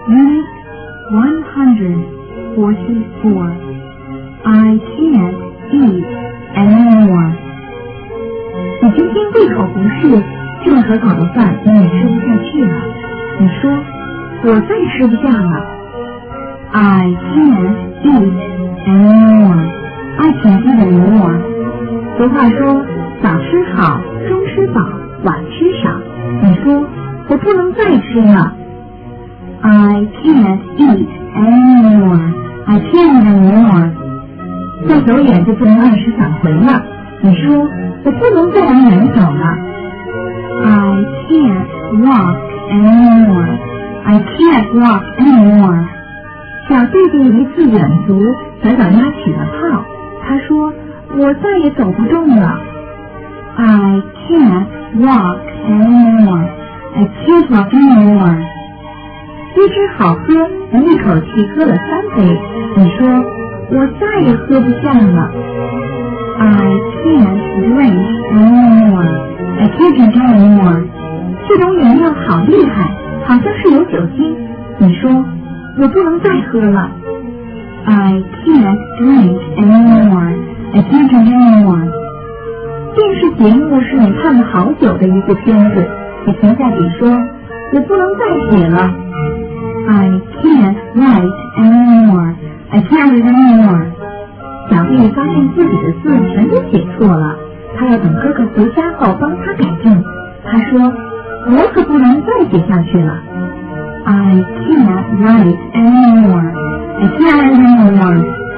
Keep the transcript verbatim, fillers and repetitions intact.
Unit one hundred forty-four. I can't eat anymore. 你今天胃口不适，正和好的饭你也吃不下去了。你说，我再吃不下了。I can't eat anymore. I can't eat anymore. 俗话说，早吃好，中吃饱，晚吃少。你说，我不能再吃了。I can't eat anymore. I can't eat anymore. 再走远就不能按时返回了。你说，我不能再往远走了。I can't walk anymore. I can't walk anymore. 小弟弟一次远足，小脚丫起了泡。他说，我再也走不动了。I can't walk anymore. I can't walk anymore. 一支好喝，你一口气喝了三杯。你说，我再也喝不下了。I can't drink anymore. I can't drink anymore. 这种饮料好厉害，好像是有酒精。你说，我不能再喝了。I can't drink anymore. I can't drink anymore. 电视节目是你看了好久的一部片子，你停下笔说，我不能再写了。I can't write anymore. I can't write anymore. 小弟发现自己的字全都写错了，他要等哥哥回家后帮他改正。他说，我可不能再写下去了。I can't write anymore. I can't write anymore.